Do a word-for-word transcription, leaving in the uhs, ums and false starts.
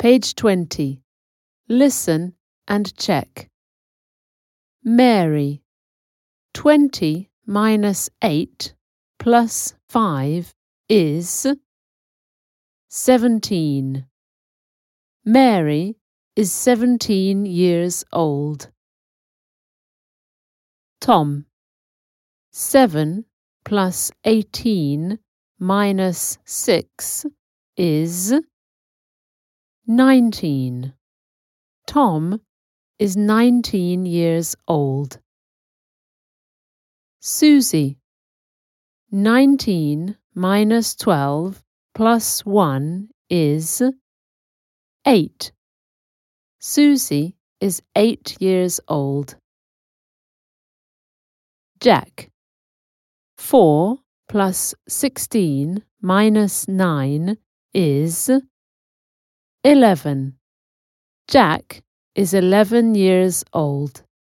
Page twenty. Listen and check. Mary. Twenty minus eight plus five is seventeen. Mary is seventeen years old. Tom. Seven plus eighteen minus six is nineteen. Tom is nineteen years old. Susie. Nineteen minus twelve plus one is eight. Susie is eight years old. Jack. Four plus sixteen minus nine is eleven. Jack is eleven years old.